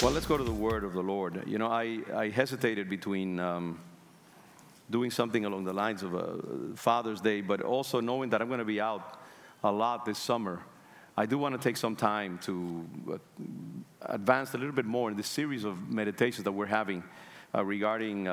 Well, let's go to the word of the Lord. You know, I hesitated between doing something along the lines of Father's Day, but also knowing that I'm going to be out a lot this summer. I do want to take some time to advance a little bit more in this series of meditations that we're having regarding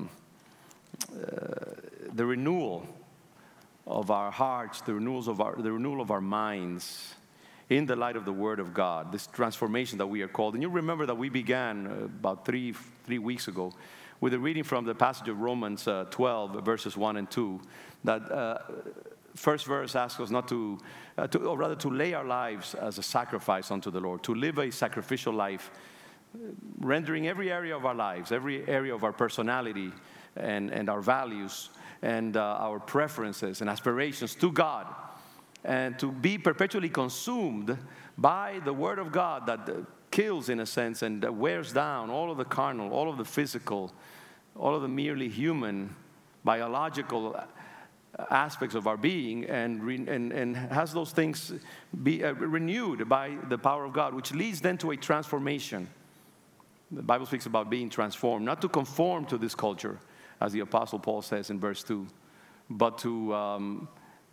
the renewal of our hearts, the renewal of our minds in the light of the Word of God, this transformation that we are called. And you remember that we began about three weeks ago with a reading from the passage of Romans 12, verses 1 and 2, that first verse asks us not to lay our lives as a sacrifice unto the Lord, to live a sacrificial life, rendering every area of our lives, every area of our personality and our values and our preferences and aspirations to God, and to be perpetually consumed by the Word of God that kills, in a sense, and wears down all of the carnal, all of the physical, all of the merely human, biological aspects of our being, and has those things be renewed by the power of God, which leads then to a transformation. The Bible speaks about being transformed, not to conform to this culture, as the Apostle Paul says in verse 2, but to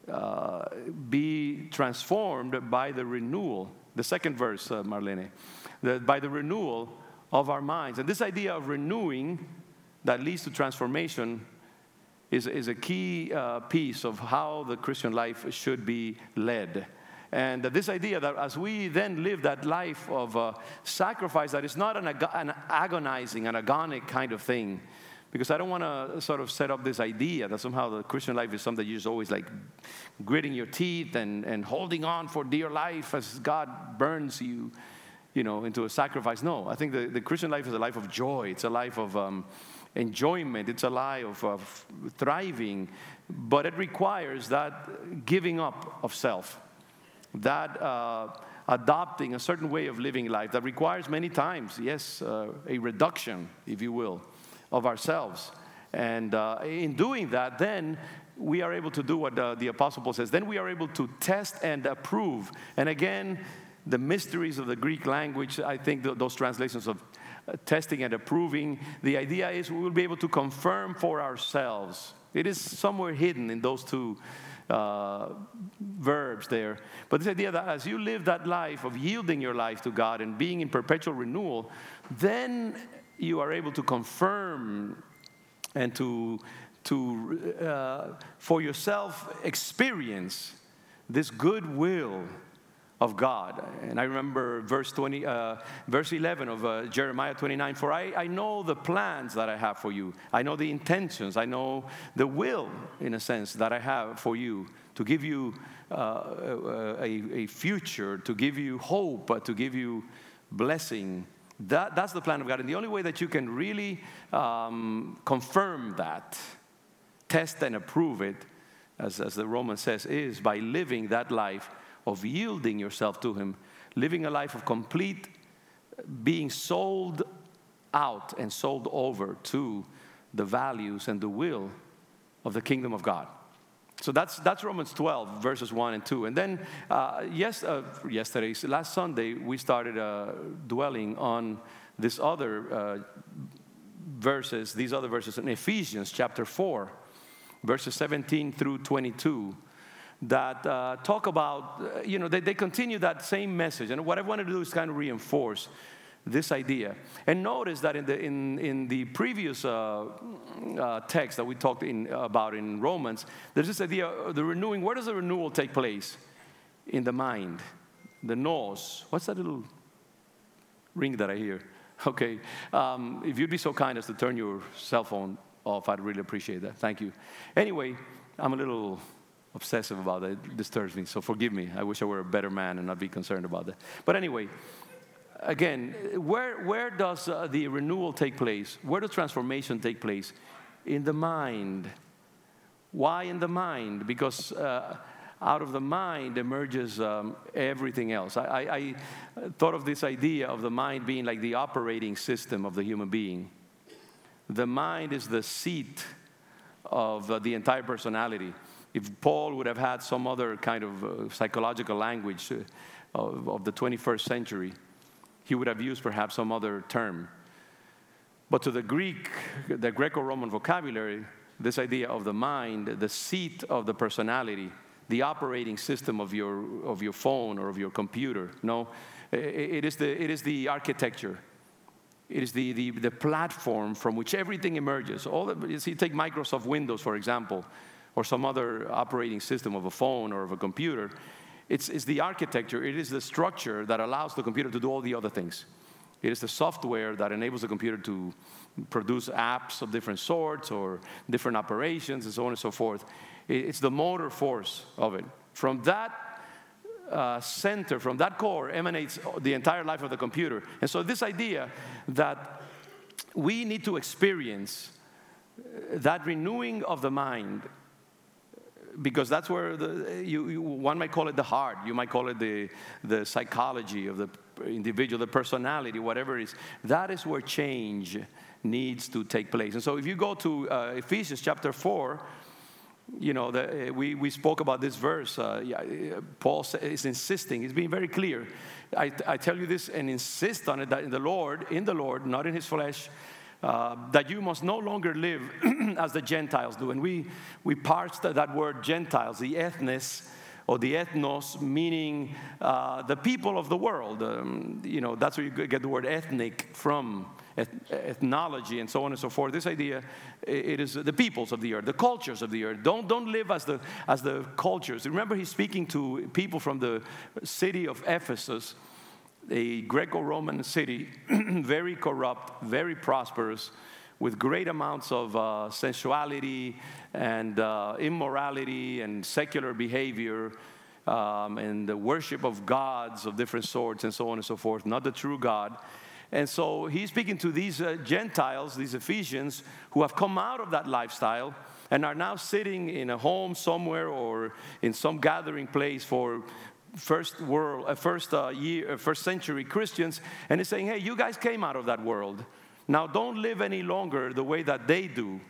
be transformed by the renewal. The second verse, Marlene, by the renewal of our minds. And this idea of renewing that leads to transformation is a key piece of how the Christian life should be led. And this idea that as we then live that life of sacrifice, that is not an agonizing, an agonic kind of thing. Because I don't want to sort of set up this idea that somehow the Christian life is something that you're just always like gritting your teeth and holding on for dear life as God burns you, into a sacrifice. No, I think the Christian life is a life of joy. It's a life of enjoyment. It's a life of thriving. But it requires that giving up of self, that adopting a certain way of living life that requires many times, yes, a reduction, if you will, of ourselves. And in doing that, then we are able to do what the Apostle Paul says. Then we are able to test and approve. And again, the mysteries of the Greek language, I think those translations of testing and approving, the idea is we will be able to confirm for ourselves. It is somewhere hidden in those two verbs there. But this idea that as you live that life of yielding your life to God and being in perpetual renewal, then you are able to confirm and to for yourself experience this good will of God. And I remember verse 11 of Jeremiah 29, for I know the plans that I have for you. I know the intentions. I know the will, in a sense, that I have for you, to give you a future, to give you hope, to give you blessing. That's the plan of God. And the only way that you can really confirm that, test and approve it, as the Roman says, is by living that life of yielding yourself to Him, living a life of complete being sold out and sold over to the values and the will of the kingdom of God. So that's Romans 12, verses 1 and 2. And then last Sunday, we started dwelling on these other verses in Ephesians chapter 4, verses 17 through 22, that talk about, they continue that same message. And what I wanted to do is kind of reinforce this idea. And notice that in the previous text that we talked about in Romans, there's this idea of the renewing. Where does the renewal take place? In the mind, the nous. What's that little ring that I hear? Okay, if you'd be so kind as to turn your cell phone off, I'd really appreciate that. Thank you. Anyway, I'm a little obsessive about that. It disturbs me, so forgive me. I wish I were a better man and not be concerned about that. But anyway, again, where does the renewal take place? Where does transformation take place? In the mind. Why in the mind? Because out of the mind emerges everything else. I thought of this idea of the mind being like the operating system of the human being. The mind is the seat of the entire personality. If Paul would have had some other kind of psychological language of the 21st century, he would have used perhaps some other term. But to the Greco-Roman vocabulary, this idea of the mind, the seat of the personality, the operating system of your phone or of your computer, no, it is the architecture. It is the platform from which everything emerges. Take Microsoft Windows, for example, or some other operating system of a phone or of a computer. It's the architecture. It is the structure that allows the computer to do all the other things. It is the software that enables the computer to produce apps of different sorts or different operations and so on and so forth. It's the motor force of it. From that center, from that core, emanates the entire life of the computer. And so this idea that we need to experience that renewing of the mind, because that's where one might call it the heart, you might call it the psychology of the individual, the personality, whatever it is. That is where change needs to take place. And so if you go to Ephesians chapter 4, you know, we spoke about this verse. Paul is insisting, he's being very clear. I tell you this and insist on it, that in the Lord, not in his flesh, that you must no longer live as the Gentiles do. And we parsed that word Gentiles, the ethnos, or the ethnos, meaning the people of the world. You know, that's where you get the word ethnic from, ethnology and so on and so forth. This idea, it is the peoples of the earth, the cultures of the earth. Don't live as the cultures. Remember, he's speaking to people from the city of Ephesus, a Greco-Roman city, very corrupt, very prosperous, with great amounts of sensuality and immorality and secular behavior and the worship of gods of different sorts and so on and so forth, not the true God. And so he's speaking to these Gentiles, these Ephesians, who have come out of that lifestyle and are now sitting in a home somewhere or in some gathering place for first century Christians, and he's saying, hey, you guys came out of that world. Now don't live any longer the way that they do.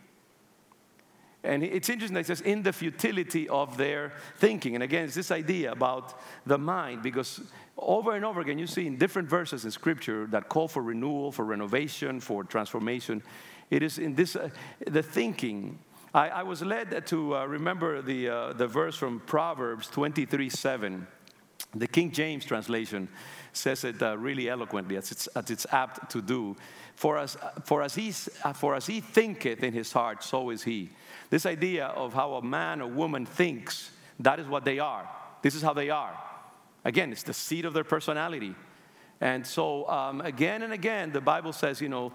And it's interesting that it says, in the futility of their thinking. And again, it's this idea about the mind, because over and over again, you see in different verses in Scripture that call for renewal, for renovation, for transformation. It is in this, the thinking. I was led to remember the verse from Proverbs 23:7. The King James translation says it really eloquently, as it's apt to do. For as he thinketh in his heart, so is he. This idea of how a man or woman thinks, that is what they are. This is how they are. Again, it's the seat of their personality. And so, again and again, the Bible says, you know,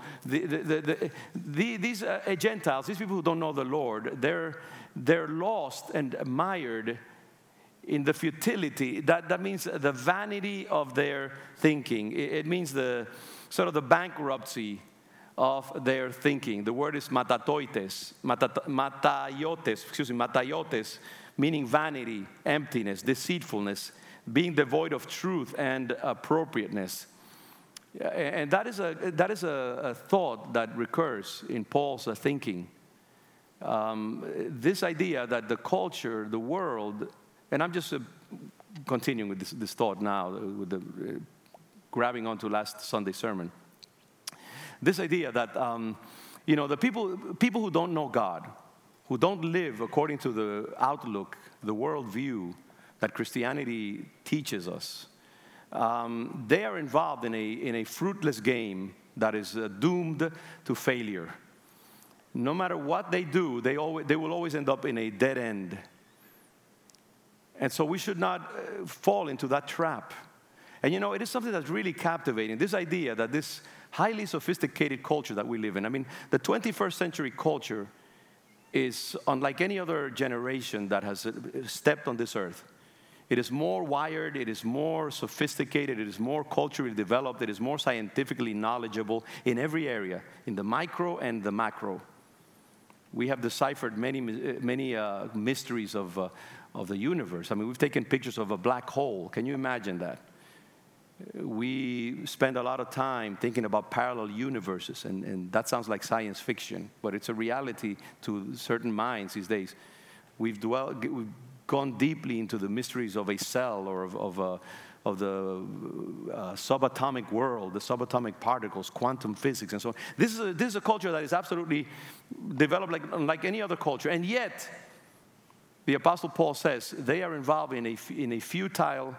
these Gentiles, these people who don't know the Lord, they're lost and mired in the futility. That means the vanity of their thinking. It means the sort of the bankruptcy of their thinking. The word is mataiotes, meaning vanity, emptiness, deceitfulness, being devoid of truth and appropriateness. And that is a thought that recurs in Paul's thinking. This idea that the culture, the world, and I'm just continuing with this thought now, with the grabbing onto last Sunday's sermon. This idea that, you know, the people who don't know God, who don't live according to the outlook, the worldview that Christianity teaches us, they are involved in a fruitless game that is doomed to failure. No matter what they do, they will always end up in a dead end. And so we should not fall into that trap. And you know, it is something that's really captivating, this idea that this highly sophisticated culture that we live in. I mean, the 21st century culture is unlike any other generation that has stepped on this earth. It is more wired, it is more sophisticated, it is more culturally developed, it is more scientifically knowledgeable in every area, in the micro and the macro. We have deciphered many mysteries of the universe. I mean, we've taken pictures of a black hole. Can you imagine that? We spend a lot of time thinking about parallel universes, and that sounds like science fiction, but it's a reality to certain minds these days. We've gone deeply into the mysteries of a cell or of the subatomic world, the subatomic particles, quantum physics, and so on. This is a culture that is absolutely developed like any other culture, and yet the Apostle Paul says they are involved in a futile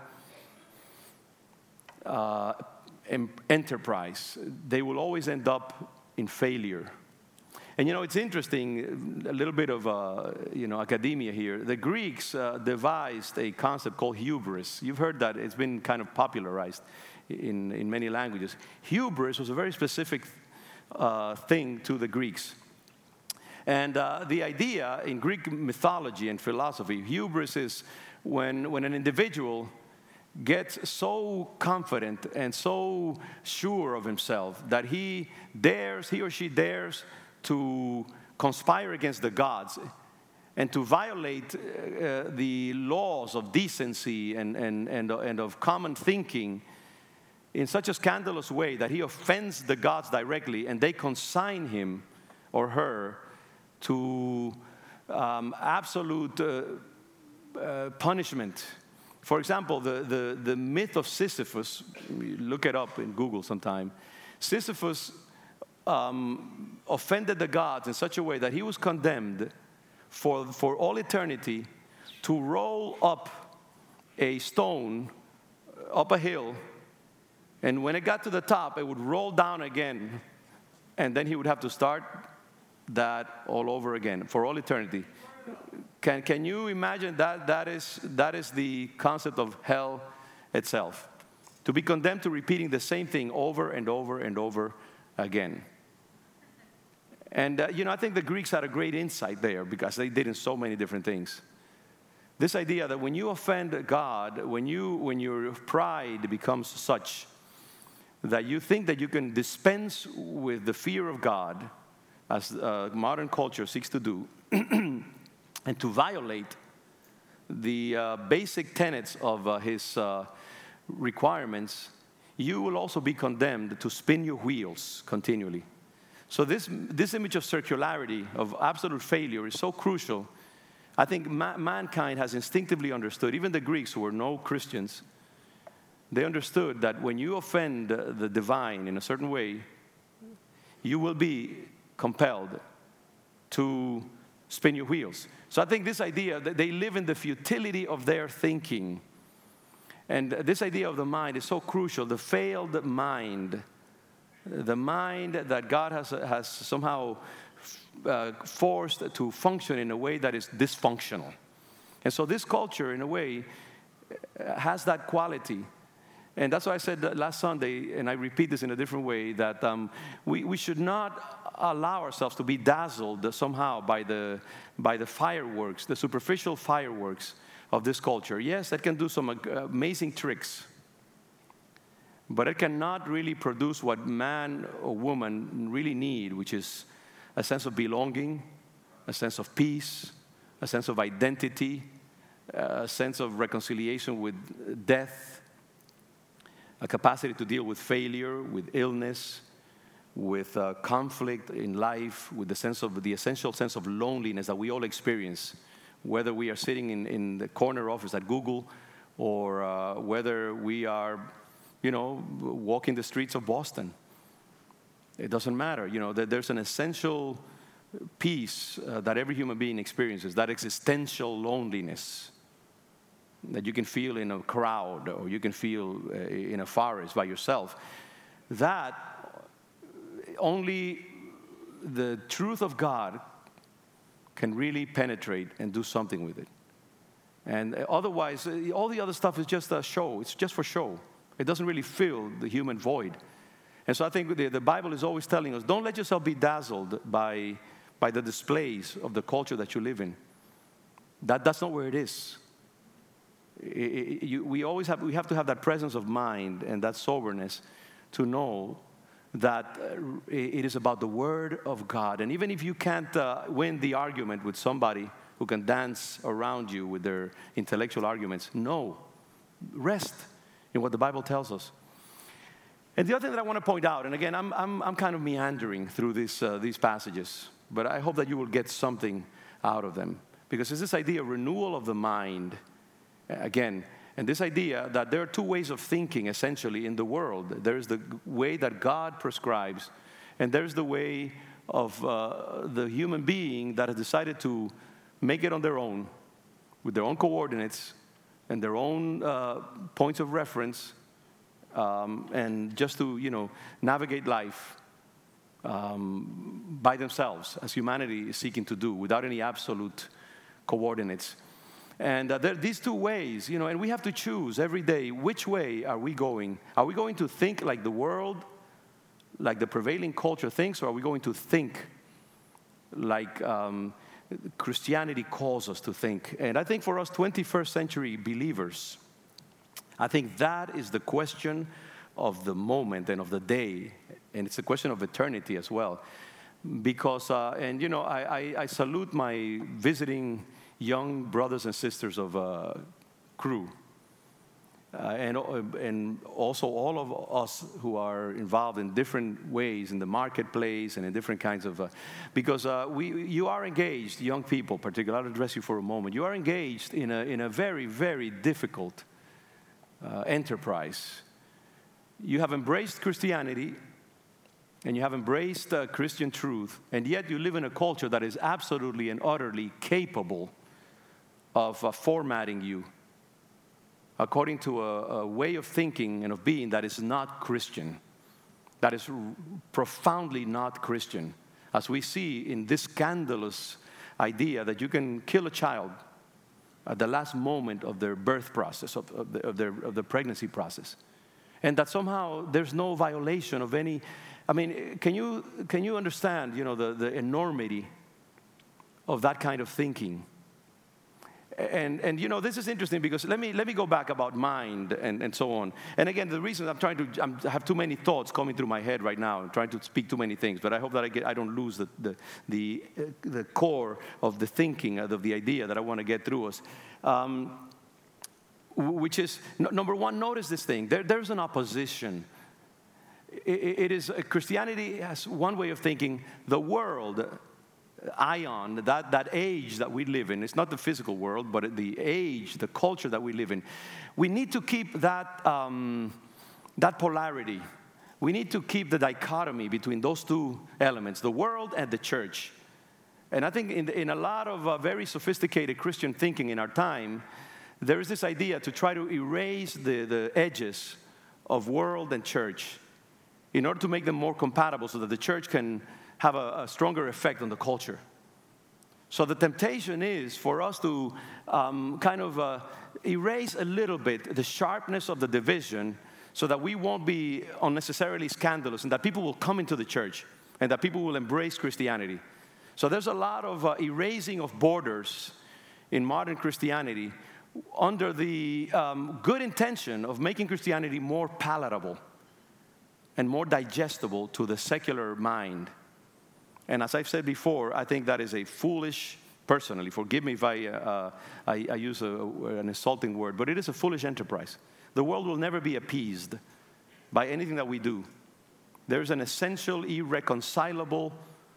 enterprise. They will always end up in failure. And it's interesting, a little bit of academia here. The Greeks devised a concept called hubris. You've heard that. It's been kind of popularized in many languages. Hubris was a very specific thing to the Greeks. And the idea in Greek mythology and philosophy, hubris is when an individual gets so confident and so sure of himself that he or she dares to conspire against the gods and to violate the laws of decency and of common thinking in such a scandalous way that he offends the gods directly, and they consign him or her to absolute punishment. For example, the myth of Sisyphus, look it up in Google sometime. Sisyphus offended the gods in such a way that he was condemned for all eternity to roll up a stone up a hill, and when it got to the top, it would roll down again, and then he would have to start that all over again for all eternity. Can you imagine that? That is the concept of hell itself. To be condemned to repeating the same thing over and over and over again. And, I think the Greeks had a great insight there because they did in so many different things. This idea that when you offend God, when your pride becomes such that you think that you can dispense with the fear of God, as modern culture seeks to do, and to violate the basic tenets of his requirements, you will also be condemned to spin your wheels continually. So this image of circularity, of absolute failure, is so crucial. I think mankind has instinctively understood, even the Greeks who were no Christians, they understood that when you offend the divine in a certain way, you will be compelled to spin your wheels. So I think this idea that they live in the futility of their thinking. And this idea of the mind is so crucial. The failed mind, the mind that God has somehow forced to function in a way that is dysfunctional. And so this culture, in a way, has that quality. And that's why I said last Sunday, and I repeat this in a different way, that we should not allow ourselves to be dazzled somehow by the fireworks, the superficial fireworks of this culture. Yes, it can do some amazing tricks, but it cannot really produce what man or woman really need, which is a sense of belonging, a sense of peace, a sense of identity, a sense of reconciliation with death, a capacity to deal with failure, with illness, with conflict in life, with the essential sense of loneliness that we all experience, whether we are sitting in the corner office at Google or whether we are, walking the streets of Boston. It doesn't matter. There's an essential peace that every human being experiences, that existential loneliness that you can feel in a crowd or you can feel in a forest by yourself. That only the truth of God can really penetrate and do something with it. And otherwise, all the other stuff is just a show. It's just for show. It doesn't really fill the human void. And so I think the Bible is always telling us, don't let yourself be dazzled by the displays of the culture that you live in. That's not where it is. We have to have that presence of mind and that soberness to know that it is about the Word of God. And even if you can't win the argument with somebody who can dance around you with their intellectual arguments, no, rest in what the Bible tells us. And the other thing that I want to point out, and again, I'm kind of meandering through these passages, but I hope that you will get something out of them. because it's this idea of renewal of the mind, again, and this idea that there are two ways of thinking, essentially, in the world. There's the way that God prescribes, and there's the way of the human being that has decided to make it on their own, with their own coordinates and their own points of reference, and just to, navigate life by themselves, as humanity is seeking to do, without any absolute coordinates. And there are these two ways, and we have to choose every day, which way are we going? Are we going to think like the world, like the prevailing culture thinks, or are we going to think like Christianity calls us to think? And I think for us 21st century believers, I think that is the question of the moment and of the day, and it's a question of eternity as well. Because, I salute my visiting young brothers and sisters of Cru, and also all of us who are involved in different ways in the marketplace and in different kinds of, because you are engaged, young people particularly, I'll address you for a moment, you are engaged in a very, very difficult enterprise. You have embraced Christianity, and you have embraced Christian truth, and yet you live in a culture that is absolutely and utterly capable of formatting you according to a way of thinking and of being that is not Christian, that is profoundly not Christian, as we see in this scandalous idea that you can kill a child at the last moment of their birth process, of the pregnancy process, and that somehow there's no violation of any. I mean, can you understand, the enormity of that kind of thinking? And this is interesting because let me go back about mind and so on. And again, the reason I have too many thoughts coming through my head right now. I'm trying to speak too many things, but I hope that I don't lose the core of the thinking, of the idea that I want to get through us. Which is, number one, notice this thing. There's an opposition. It is, Christianity has one way of thinking. The world, Ion, that age that we live in, it's not the physical world, but the age, the culture that we live in. We need to keep that polarity. We need to keep the dichotomy between those two elements, the world and the church. And I think in a lot of very sophisticated Christian thinking in our time, there is this idea to try to erase the edges of world and church in order to make them more compatible so that the church can have a stronger effect on the culture. So the temptation is for us to erase a little bit the sharpness of the division so that we won't be unnecessarily scandalous and that people will come into the church and that people will embrace Christianity. So there's a lot of erasing of borders in modern Christianity under the good intention of making Christianity more palatable and more digestible to the secular mind. And as I've said before, I think that is a foolish, personally, forgive me if I use an insulting word, but it is a foolish enterprise. The world will never be appeased by anything that we do. There's an essential, irreconcilable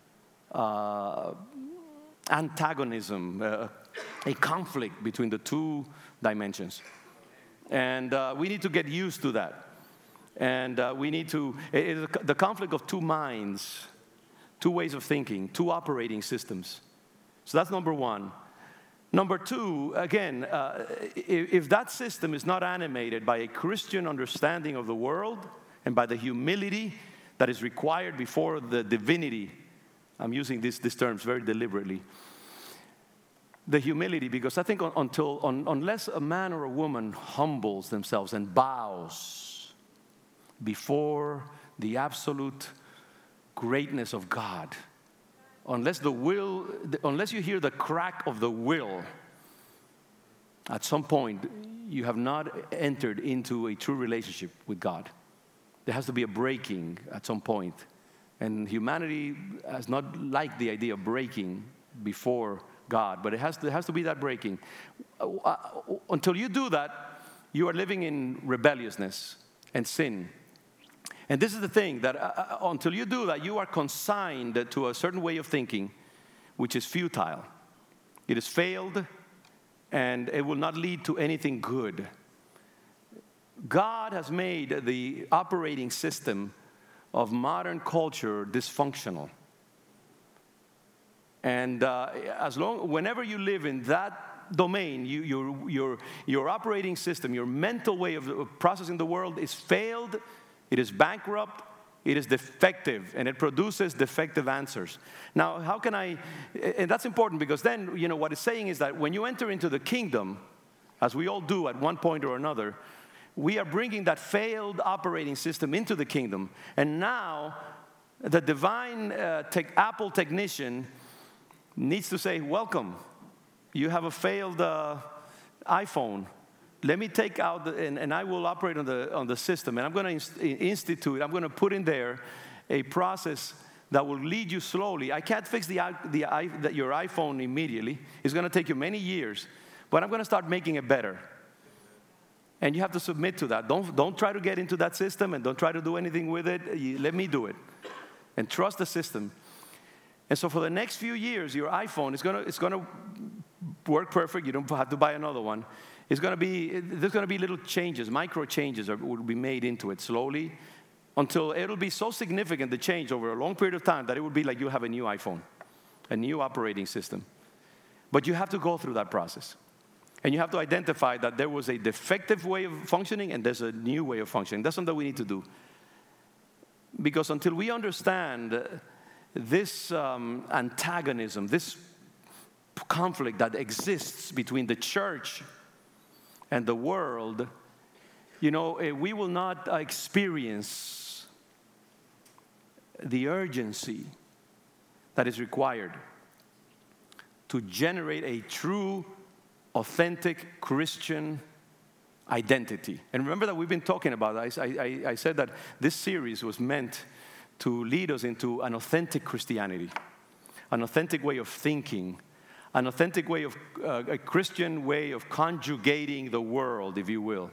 antagonism, a conflict between the two dimensions. And we need to get used to that. And we need to, the conflict of two minds, two ways of thinking, two operating systems. So that's number one. Number two, again, if that system is not animated by a Christian understanding of the world and by the humility that is required before the divinity, I'm using these terms very deliberately, the humility, because I think unless a man or a woman humbles themselves and bows before the absolute greatness of God, unless you hear the crack of the will, at some point you have not entered into a true relationship with God. There has to be a breaking at some point. And humanity has not liked the idea of breaking before God, but there has to be that breaking. Until you do that, you are living in rebelliousness and sin. And this is the thing, that until you do that, you are consigned to a certain way of thinking, which is futile. it is failed, and it will not lead to anything good. God has made the operating system of modern culture dysfunctional. And whenever you live in that domain, your operating system, your mental way of processing the world is failed, it is bankrupt, it is defective, and it produces defective answers. Now, and that's important because then, what it's saying is that when you enter into the kingdom, as we all do at one point or another, we are bringing that failed operating system into the kingdom. And now, the divine Apple technician needs to say, welcome, you have a failed iPhone. Let me take out, and I will operate on the system, and I'm going to I'm going to put in there a process that will lead you slowly. I can't fix your iPhone immediately. It's going to take you many years, but I'm going to start making it better. And you have to submit to that. Don't try to get into that system, and don't try to do anything with it. Let me do it, and trust the system. And so for the next few years, your iPhone is going to work perfect. You don't have to buy another one. There's going to be little changes, micro changes will be made into it slowly until it'll be so significant, the change over a long period of time, that it will be like you have a new iPhone, a new operating system. But you have to go through that process. And you have to identify that there was a defective way of functioning and there's a new way of functioning. That's something we need to do. Because until we understand this antagonism, this conflict that exists between the church and the world, we will not experience the urgency that is required to generate a true, authentic Christian identity. And remember that we've been talking about that. I said that this series was meant to lead us into an authentic Christianity, an authentic way of thinking, an authentic way of, a Christian way of conjugating the world, if you will.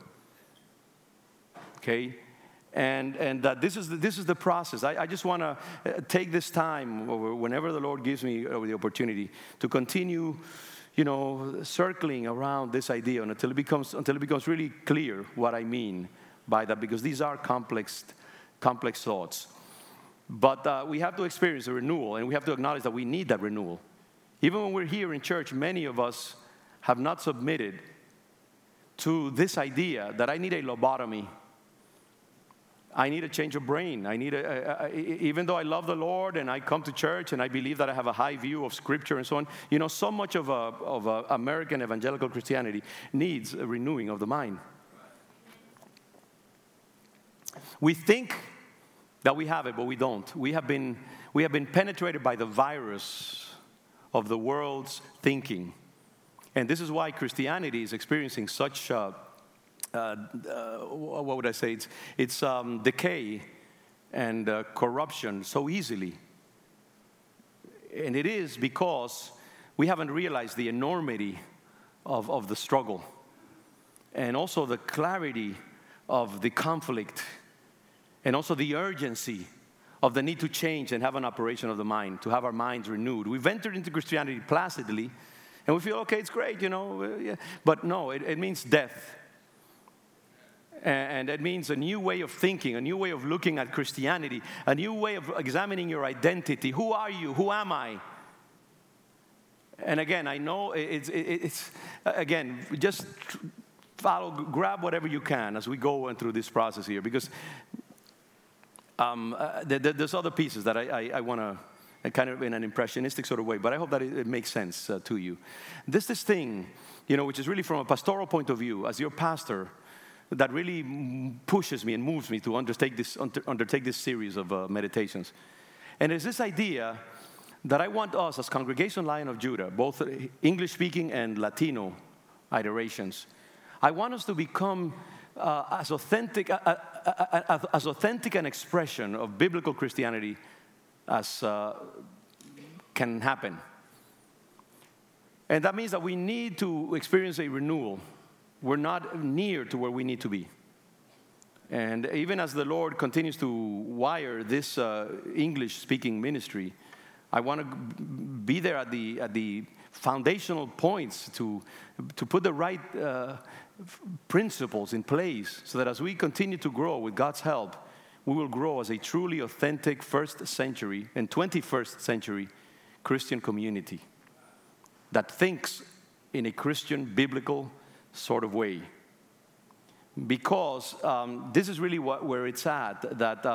Okay? And that this is the process. I just want to take this time, whenever the Lord gives me the opportunity, to continue, circling around this idea until it becomes really clear what I mean by that, because these are complex thoughts. But we have to experience a renewal, and we have to acknowledge that we need that renewal. Even when we're here in church, many of us have not submitted to this idea that I need a lobotomy. I need a change of brain. I need even though I love the Lord and I come to church and I believe that I have a high view of Scripture and so on, so much of American evangelical Christianity needs a renewing of the mind. We think that we have it, but we don't. We have been penetrated by the virus of the world's thinking. And this is why Christianity is experiencing such, what would I say? It's decay and corruption so easily. And it is because we haven't realized the enormity of the struggle and also the clarity of the conflict and also the urgency of the need to change and have an operation of the mind, to have our minds renewed. We've entered into Christianity placidly, and we feel, okay, it's great, yeah. But no, it means death. And it means a new way of thinking, a new way of looking at Christianity, a new way of examining your identity. Who are you? Who am I? And again, I know it's again, just grab whatever you can as we go through this process here, because there's other pieces that I want to, kind of in an impressionistic sort of way, but I hope that it makes sense to you. This thing, which is really from a pastoral point of view, as your pastor, that really pushes me and moves me to undertake this series of meditations. And it's this idea that I want us as Congregation Lion of Judah, both English-speaking and Latino iterations, I want us to become as authentic an expression of biblical Christianity as can happen. And that means that we need to experience a renewal. We're not near to where we need to be. And even as the Lord continues to wire this English-speaking ministry, I want to be there at the foundational points to put the right principles in place so that as we continue to grow with God's help, we will grow as a truly authentic first century and 21st century Christian community that thinks in a Christian, biblical sort of way. Because this is really where it's at. That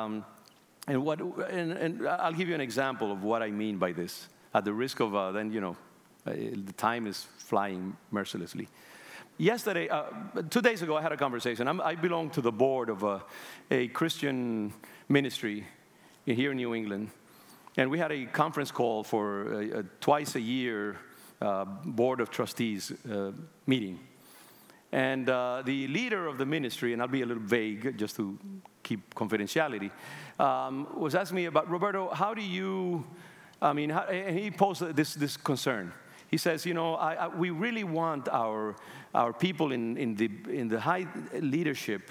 and I'll give you an example of what I mean by this. At the risk of the time is flying mercilessly. Yesterday, 2 days ago, I had a conversation. I belong to the board of a Christian ministry here in New England. And we had a conference call for a twice a year board of trustees meeting. And the leader of the ministry, and I'll be a little vague just to keep confidentiality, was asking me about, Roberto, how do you, and he posed this concern. He says, we really want our people in the high leadership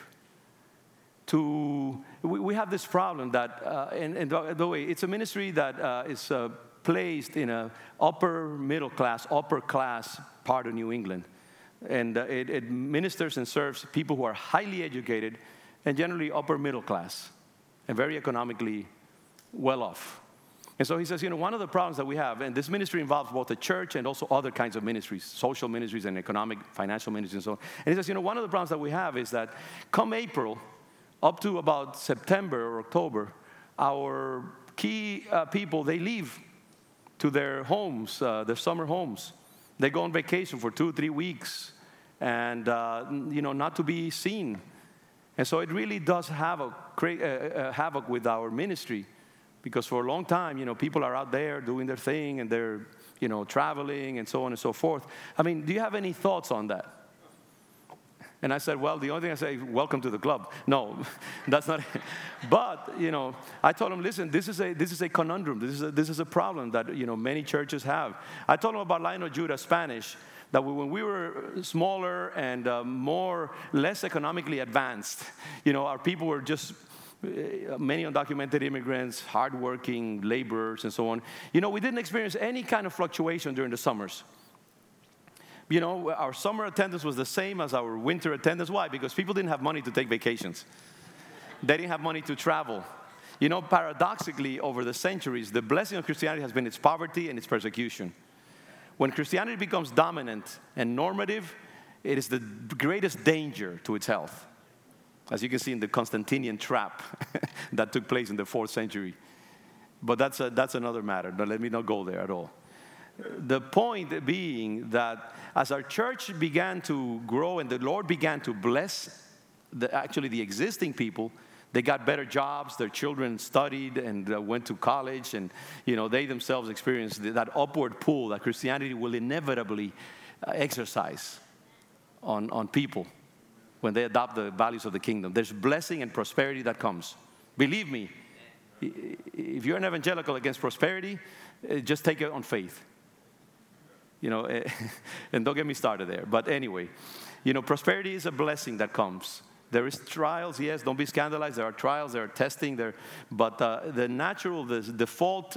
to, we have this problem that, and the way, it's a ministry that is placed in a upper class part of New England. And it ministers and serves people who are highly educated and generally upper middle class and very economically well off. And so he says, one of the problems that we have, and this ministry involves both the church and also other kinds of ministries, social ministries and economic, financial ministries and so on. And he says, one of the problems that we have is that come April, up to about September or October, our key people, they leave to their homes, their summer homes. They go on vacation for 2-3 weeks and, not to be seen. And so it really does have havoc with our ministry. Because for a long time, people are out there doing their thing and they're, traveling and so on and so forth. Do you have any thoughts on that? And I said, well, the only thing I say, welcome to the club. No, that's not it. But, I told him, listen, this is a conundrum. This is a problem that, many churches have. I told him about Lionel Judah Spanish, that when we were smaller and less economically advanced, our people were just many undocumented immigrants, hardworking laborers, and so on. We didn't experience any kind of fluctuation during the summers. Our summer attendance was the same as our winter attendance. Why? Because people didn't have money to take vacations. They didn't have money to travel. Paradoxically, over the centuries, the blessing of Christianity has been its poverty and its persecution. When Christianity becomes dominant and normative, it is the greatest danger to its health. As you can see in the Constantinian trap that took place in the 4th century. But that's another matter. Now, let me not go there at all. The point being that as our church began to grow and the Lord began to bless the existing people, they got better jobs, their children studied and went to college, and they themselves experienced that upward pull that Christianity will inevitably exercise on people. When they adopt the values of the kingdom, there's blessing and prosperity that comes. Believe me, if you're an evangelical against prosperity, just take it on faith. And don't get me started there. But anyway, prosperity is a blessing that comes. There is trials, yes, don't be scandalized. There are trials, there are testing, but the default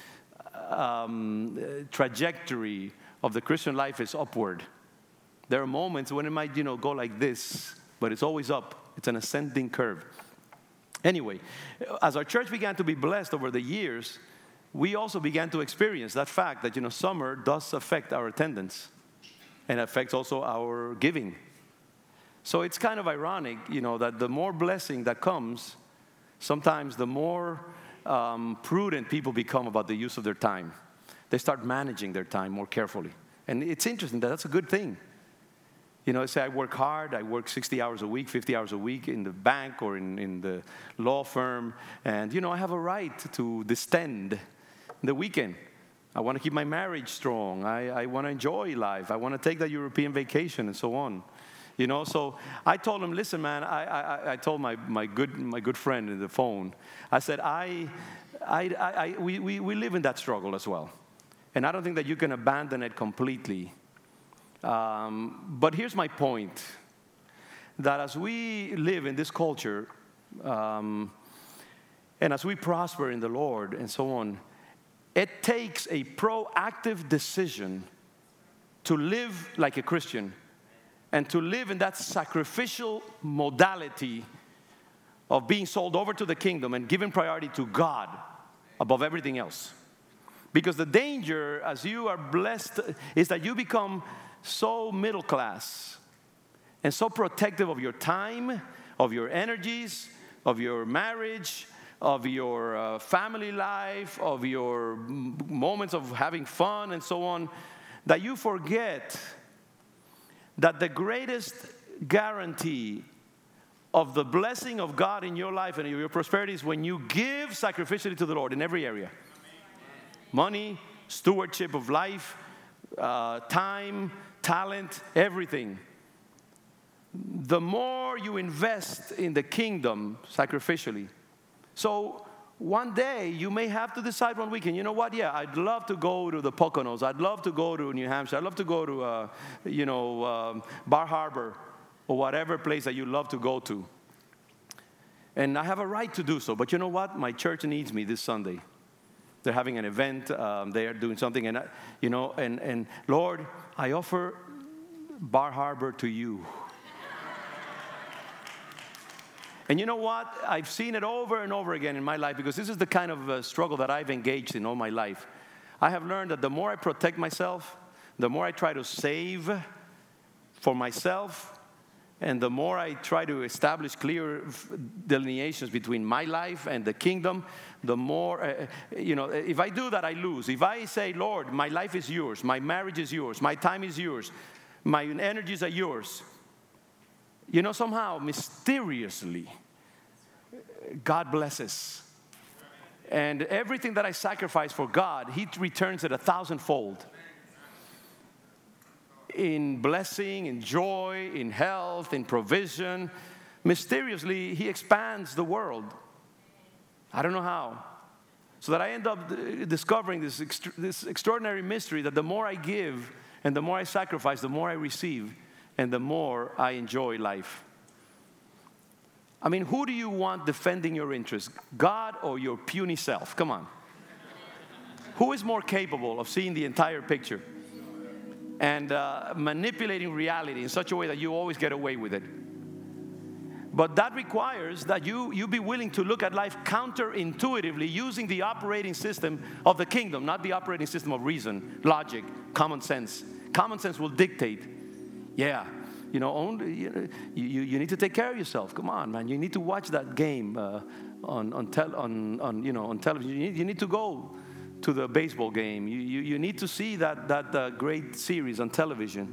trajectory of the Christian life is upward. There are moments when it might, go like this, but it's always up. It's an ascending curve. Anyway, as our church began to be blessed over the years, we also began to experience that fact that, summer does affect our attendance and affects also our giving. So it's kind of ironic, that the more blessing that comes, sometimes the more prudent people become about the use of their time. They start managing their time more carefully. And it's interesting that's a good thing. Say I work hard, I work 60 hours a week, 50 hours a week in the bank or in the law firm. And, I have a right to distend the weekend. I want to keep my marriage strong. I want to enjoy life. I want to take that European vacation and so on. So I told him, listen, man, I told my good friend in the phone, I said, we live in that struggle as well. And I don't think that you can abandon it completely. But here's my point, that as we live in this culture, and as we prosper in the Lord and so on, it takes a proactive decision to live like a Christian and to live in that sacrificial modality of being sold over to the kingdom and giving priority to God above everything else. Because the danger, as you are blessed, is that you become so middle class and so protective of your time, of your energies, of your marriage, of your family life, of your moments of having fun and so on, that you forget that the greatest guarantee of the blessing of God in your life and your prosperity is when you give sacrificially to the Lord in every area. Money, stewardship of life, time, talent, everything. The more you invest in the kingdom sacrificially. So one day you may have to decide one weekend, you know what, yeah, I'd love to go to the Poconos. I'd love to go to New Hampshire. I'd love to go to, Bar Harbor or whatever place that you love to go to. And I have a right to do so. But you know what? My church needs me this Sunday. They're having an event. They're doing something. And, and Lord, I offer Bar Harbor to you. And you know what? I've seen it over and over again in my life because this is the kind of struggle that I've engaged in all my life. I have learned that the more I protect myself, the more I try to save for myself, and the more I try to establish clear delineations between my life and the kingdom, the more, if I do that, I lose. If I say, Lord, my life is yours, my marriage is yours, my time is yours, my energies are yours, somehow, mysteriously, God blesses. And everything that I sacrifice for God, He returns it 1,000-fold. In blessing, in joy, in health, in provision. Mysteriously, He expands the world. I don't know how. So that I end up discovering this extraordinary mystery that the more I give and the more I sacrifice, the more I receive. And the more I enjoy life. I mean, who do you want defending your interests? God or your puny self? Come on. Who is more capable of seeing the entire picture and manipulating reality in such a way that you always get away with it? But that requires that you be willing to look at life counterintuitively using the operating system of the kingdom, not the operating system of reason, logic, common sense. Common sense will dictate. Yeah, you need to take care of yourself. Come on, man. You need to watch that game on television. You need to go to the baseball game. You need to see that great series on television.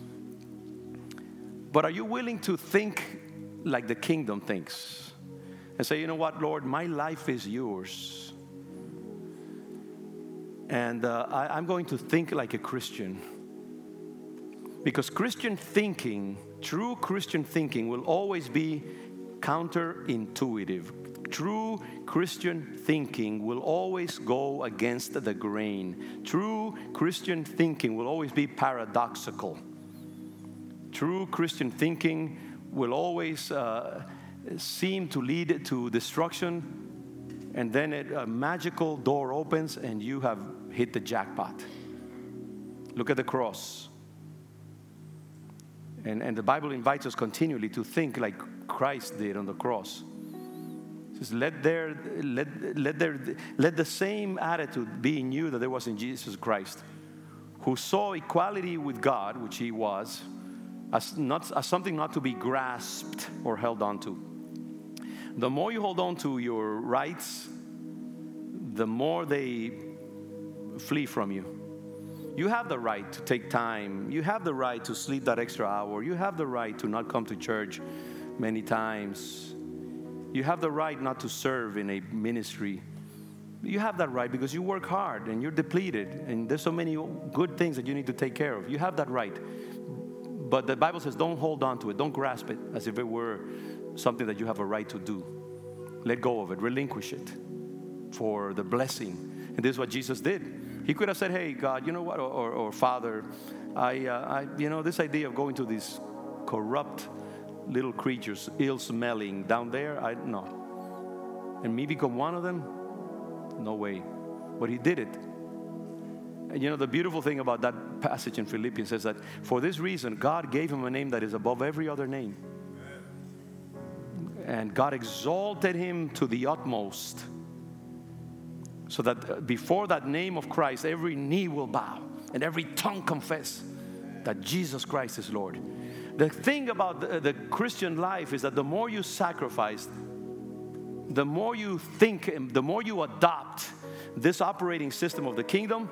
But are you willing to think like the kingdom thinks and say, you know what, Lord, my life is yours, and I'm going to think like a Christian? Because Christian thinking, true Christian thinking, will always be counterintuitive. True Christian thinking will always go against the grain. True Christian thinking will always be paradoxical. True Christian thinking will always seem to lead to destruction, and then a magical door opens and you have hit the jackpot. Look at the cross. And the Bible invites us continually to think like Christ did on the cross. It says, let the same attitude be in you that there was in Jesus Christ, who saw equality with God, which He was, as something not to be grasped or held on to. The more you hold on to your rights, the more they flee from you. You have the right to take time. You have the right to sleep that extra hour. You have the right to not come to church many times. You have the right not to serve in a ministry. You have that right because you work hard and you're depleted and there's so many good things that you need to take care of. You have that right. But the Bible says don't hold on to it. Don't grasp it as if it were something that you have a right to do. Let go of it. Relinquish it for the blessing. And this is what Jesus did. He could have said, hey, God, you know what? Or Father, I this idea of going to these corrupt little creatures, ill-smelling down there, no. And me become one of them? No way. But He did it. And you know, the beautiful thing about that passage in Philippians says that for this reason, God gave him a name that is above every other name. And God exalted him to the utmost, so that before that name of Christ, every knee will bow and every tongue confess that Jesus Christ is Lord. The thing about the Christian life is that the more you sacrifice, the more you think, the more you adopt this operating system of the kingdom,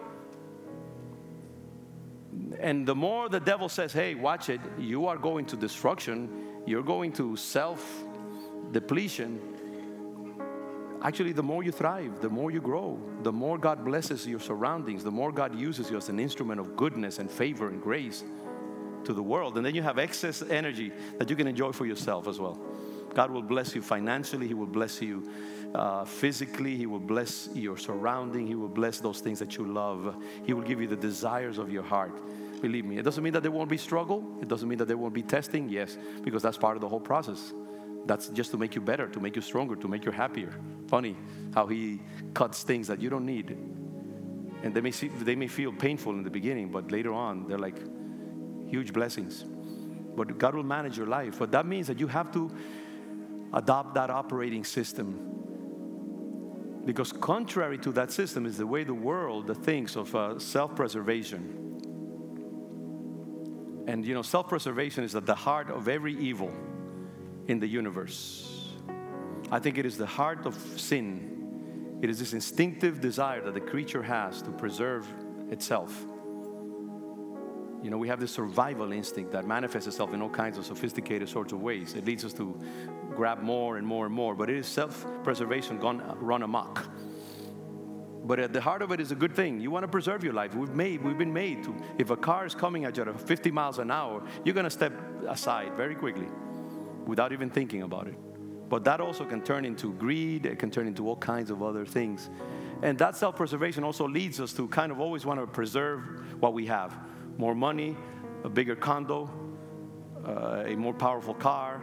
and the more the devil says, hey, watch it, you are going to destruction, you're going to self-depletion. Actually, the more you thrive, the more you grow, the more God blesses your surroundings, the more God uses you as an instrument of goodness and favor and grace to the world. And then you have excess energy that you can enjoy for yourself as well. God will bless you financially. He will bless you physically. He will bless your surrounding. He will bless those things that you love. He will give you the desires of your heart. Believe me, it doesn't mean that there won't be struggle. It doesn't mean that there won't be testing. Yes, because that's part of the whole process. That's just to make you better, to make you stronger, to make you happier. Funny how he cuts things that you don't need. And they may feel painful in the beginning, but later on, they're like huge blessings. But God will manage your life. But that means that you have to adopt that operating system. Because contrary to that system is the way the world thinks of self-preservation. And you know, self-preservation is at the heart of every evil in the universe. I think it is the heart of sin. It is this instinctive desire that the creature has to preserve itself. You know, we have this survival instinct that manifests itself in all kinds of sophisticated sorts of ways. It leads us to grab more and more and more, but it is self-preservation gone run amok. But at the heart of it is a good thing. You want to preserve your life. We've been made to, if a car is coming at you at 50 miles an hour, you're going to step aside very quickly without even thinking about it. But that also can turn into greed. It can turn into all kinds of other things. And that self-preservation also leads us to kind of always want to preserve what we have. More money, a bigger condo, a more powerful car,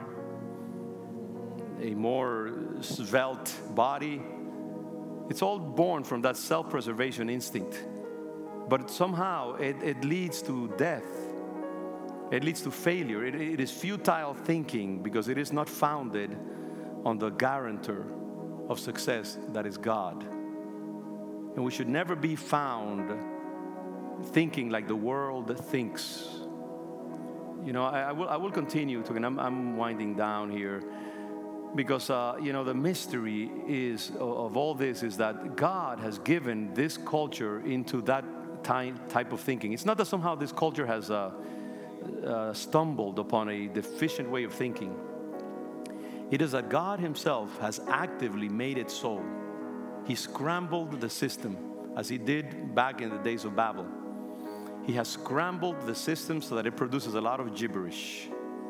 a more svelte body. It's all born from that self-preservation instinct. But somehow it leads to death. It leads to failure. It is futile thinking because it is not founded on the guarantor of success that is God. And we should never be found thinking like the world thinks. You know, I will continue to, and I'm winding down here. Because, you know, the mystery is of all this is that God has given this culture into that type of thinking. It's not that somehow this culture has stumbled upon a deficient way of thinking. It is that God himself has actively made it so. He scrambled the system as he did back in the days of Babel. He has scrambled the system so that it produces a lot of gibberish.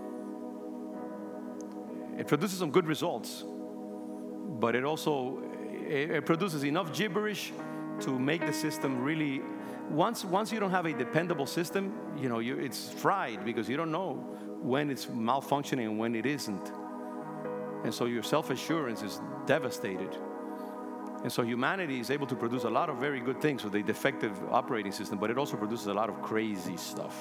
It produces some good results, but it also it produces enough gibberish to make the system really. Once you don't have a dependable system, you know, it's fried because you don't know when it's malfunctioning and when it isn't, and so your self-assurance is devastated. And so humanity is able to produce a lot of very good things with a defective operating system, but it also produces a lot of crazy stuff.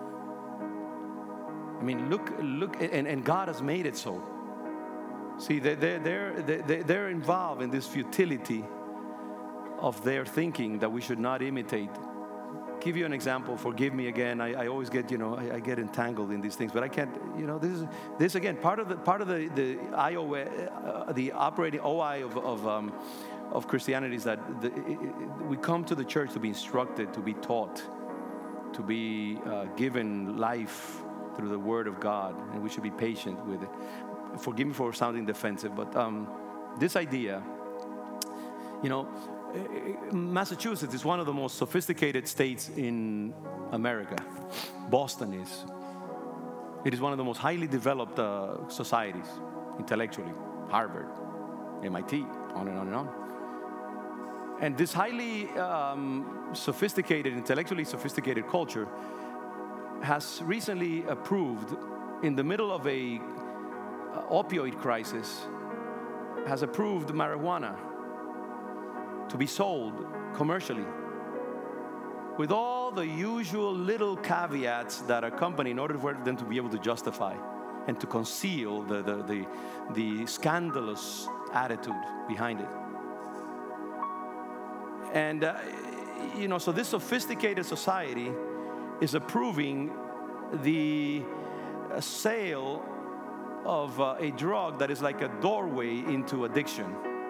I mean, look, and God has made it so. See, they're involved in this futility of their thinking that we should not imitate. Give you an example. Forgive me again. I always get, you know, I get entangled in these things, but I can't. You know, this again part of the IOI, the operating OI of Christianity is that we come to the church to be instructed, to be taught, to be given life through the Word of God, and we should be patient with it. Forgive me for sounding defensive, but this idea, you know, Massachusetts is one of the most sophisticated states in America. Boston is. It is one of the most highly developed societies, intellectually. Harvard, MIT, on and on and on. And this highly sophisticated, intellectually sophisticated culture has recently approved, in the middle of a opioid crisis, has approved marijuana to be sold commercially. with all the usual little caveats that accompany in order for them to be able to justify and to conceal the scandalous attitude behind it. And, so this sophisticated society is approving the sale of a drug that is like a doorway into addiction.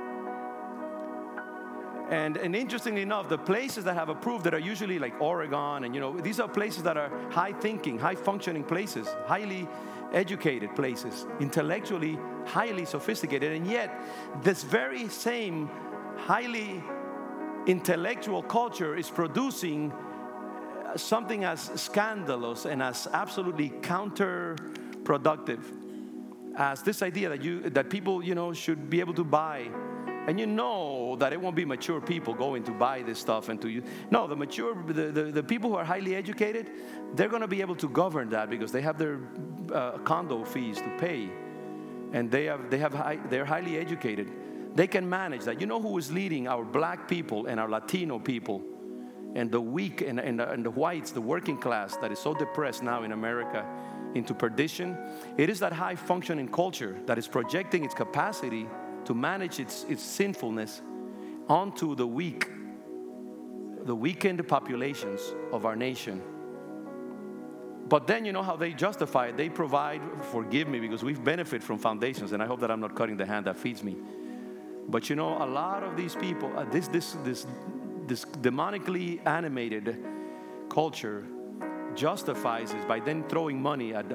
And interestingly enough, the places that have approved it are usually like Oregon, and these are places that are high thinking, high functioning places, highly educated places, intellectually highly sophisticated. And yet this very same highly intellectual culture is producing something as scandalous and as absolutely counterproductive as this idea that people should be able to buy. And that it won't be mature people going to buy this stuff and to use. No, the people who are highly educated, they're going to be able to govern that because they have their condo fees to pay, and they're highly educated. They can manage that. You know who is leading our black people and our Latino people, and the weak and the whites, the working class that is so depressed now in America, into perdition? It is that high functioning culture that is projecting its capacity to manage its sinfulness onto the weakened populations of our nation. But then you know how they justify it. They provide, forgive me, because we've benefited from foundations, and I hope that I'm not cutting the hand that feeds me. But a lot of these people, this demonically animated culture justifies this by then throwing money at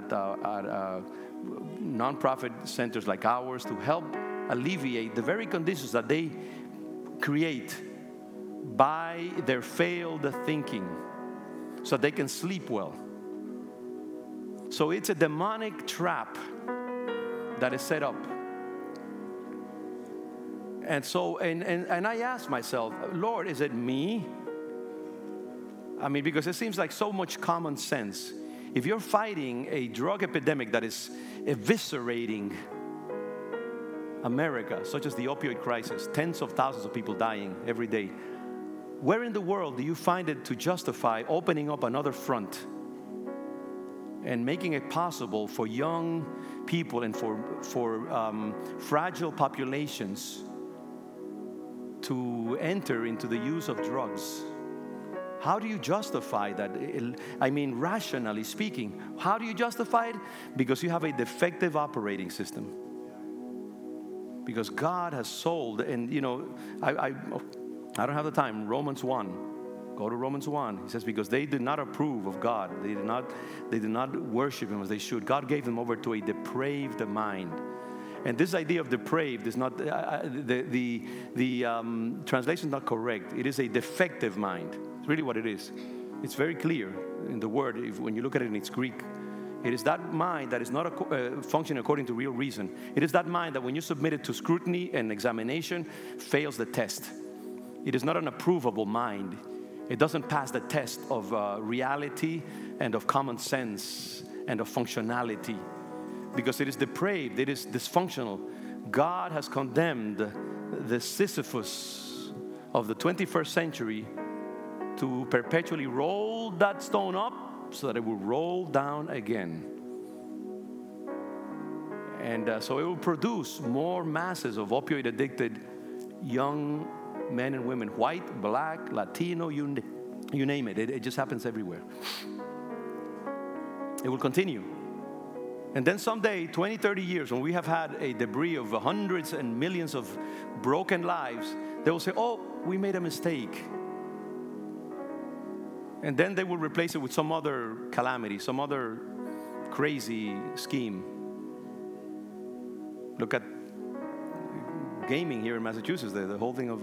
nonprofit centers like ours to help alleviate the very conditions that they create by their failed thinking so they can sleep well. So it's a demonic trap that is set up. And so, and I ask myself, Lord, is it me? Because it seems like so much common sense. If you're fighting a drug epidemic that is eviscerating America, such as the opioid crisis, tens of thousands of people dying every day, where in the world do you find it to justify opening up another front and making it possible for young people and for fragile populations to enter into the use of drugs? How do you justify that? Rationally speaking, how do you justify it? Because you have a defective operating system. Because God has sold, and I don't have the time. Romans 1. Go to Romans 1. He says, because they did not approve of God. They did not worship Him as they should. God gave them over to a depraved mind. And this idea of depraved is not, the translation is not correct. It is a defective mind. It's really what it is. It's very clear in the word when you look at it in its Greek. It is that mind that is not functioning according to real reason. It is that mind that when you submit it to scrutiny and examination, fails the test. It is not an approvable mind. It doesn't pass the test of reality and of common sense and of functionality. Because it is depraved, it is dysfunctional. God has condemned the Sisyphus of the 21st century to perpetually roll that stone up so that it will roll down again. And so it will produce more masses of opioid-addicted young men and women, white, black, Latino, you name it. It just happens everywhere. It will continue. And then someday, 20, 30 years, when we have had a debris of hundreds and millions of broken lives, they will say, oh, we made a mistake. And then they will replace it with some other calamity, some other crazy scheme. Look at gaming here in Massachusetts, the whole thing of,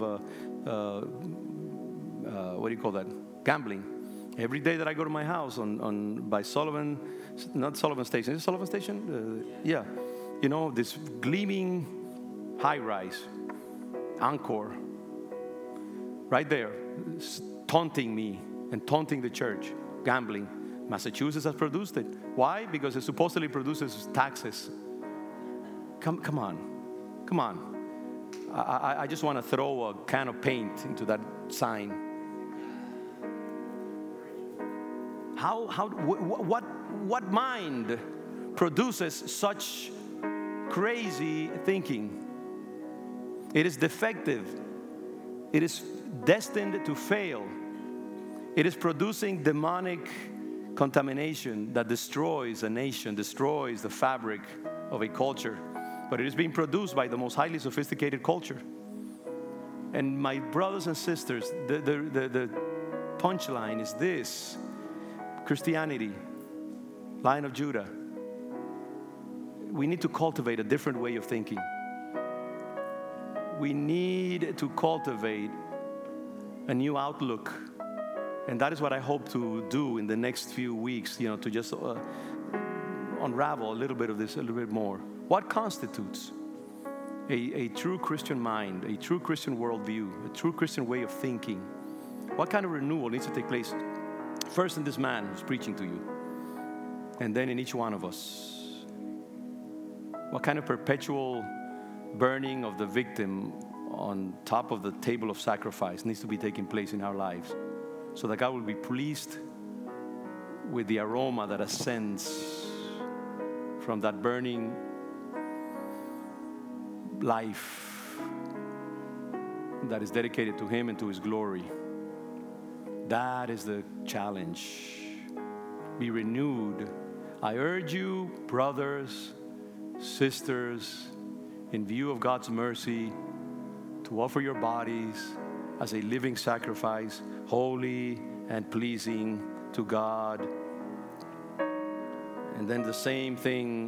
what do you call that? Gambling. Every day that I go to my house by Sullivan, not Sullivan Station, is it Sullivan Station? Yeah. This gleaming high-rise, Encore, right there, taunting me and taunting the church, gambling. Massachusetts has produced it. Why? Because it supposedly produces taxes. Come on. I just want to throw a can of paint into that sign. what mind produces such crazy thinking? It is defective. It is destined to fail. It is producing demonic contamination that destroys a nation, destroys the fabric of a culture. But it is being produced by the most highly sophisticated culture. And my brothers and sisters, the punchline is this: Christianity, Lion of Judah, we need to cultivate a different way of thinking. We need to cultivate a new outlook. And that is what I hope to do in the next few weeks, to just unravel a little bit of this, a little bit more. What constitutes a true Christian mind, a true Christian worldview, a true Christian way of thinking? What kind of renewal needs to take place? First in this man who's preaching to you, and then in each one of us. What kind of perpetual burning of the victim on top of the table of sacrifice needs to be taking place in our lives, so that God will be pleased with the aroma that ascends from that burning life that is dedicated to Him and to His glory. That is the challenge. Be renewed. I urge you, brothers, sisters, in view of God's mercy, to offer your bodies as a living sacrifice, holy and pleasing to God. And then the same thing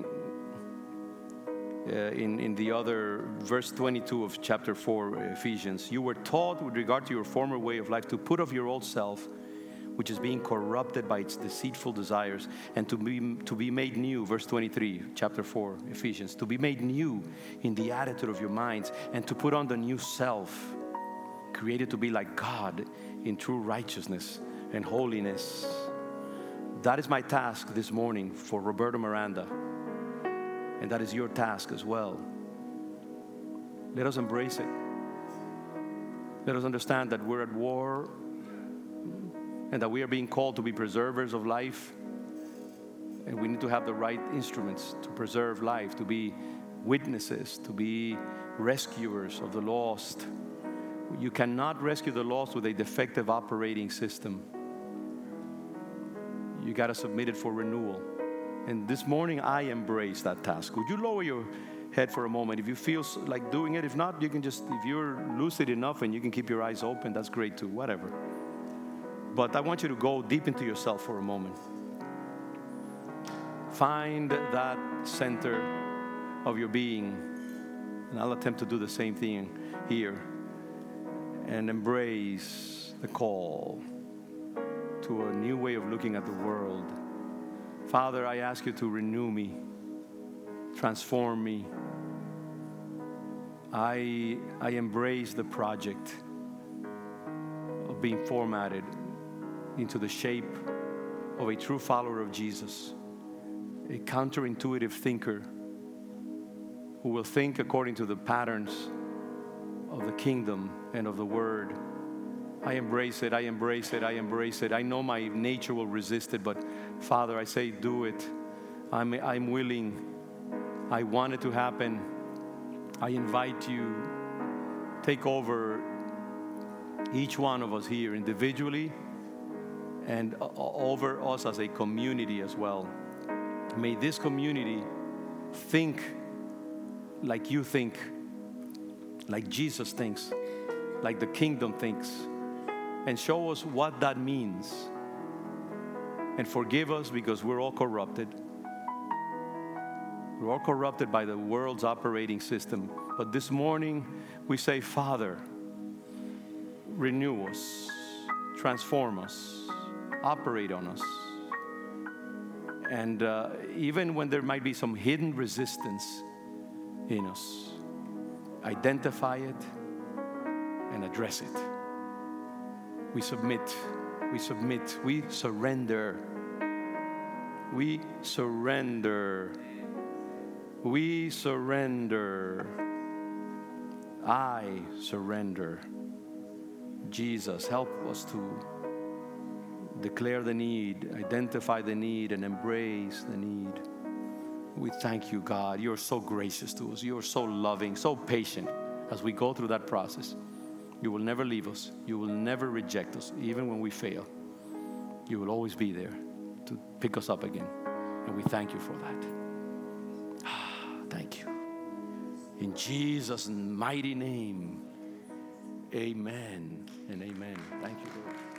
in the other, verse 22 of chapter 4, Ephesians. You were taught with regard to your former way of life to put off your old self, which is being corrupted by its deceitful desires, and to be made new, verse 23, chapter 4, Ephesians, to be made new in the attitude of your minds, and to put on the new self, created to be like God in true righteousness and holiness. That is my task this morning for Roberto Miranda, and that is your task as well. Let us embrace it. Let us understand that we're at war, and that we are being called to be preservers of life, and we need to have the right instruments to preserve life, to be witnesses, to be rescuers of the lost. You cannot rescue the lost with a defective operating system. You got to submit it for renewal. And this morning I embrace that task. Would you lower your head for a moment if you feel like doing it? If not, you can just, if you're lucid enough and you can keep your eyes open, that's great too, whatever. But I want you to go deep into yourself for a moment. Find that center of your being. And I'll attempt to do the same thing here. And embrace the call to a new way of looking at the world. Father, I ask you to renew me, transform me. I embrace the project of being formatted into the shape of a true follower of Jesus, a counterintuitive thinker who will think according to the patterns of the kingdom and of the word. I embrace it, I embrace it, I embrace it. I know my nature will resist it, but Father, I say, do it. I'm willing. I want it to happen. I invite you, take over each one of us here individually and over us as a community as well. May this community think like you think, like Jesus thinks, like the kingdom thinks, and show us what that means. And forgive us because we're all corrupted. We're all corrupted by the world's operating system. But this morning we say, Father, renew us, transform us, operate on us. And even when there might be some hidden resistance in us, identify it and address it. We submit, we submit, we surrender. We surrender. We surrender. I surrender. Jesus, help us to declare the need, identify the need, and embrace the need. We thank you, God. You're so gracious to us. You're so loving, so patient as we go through that process. You will never leave us. You will never reject us, even when we fail. You will always be there to pick us up again. And we thank you for that. Thank you. In Jesus' mighty name, amen and amen. Thank you, Lord.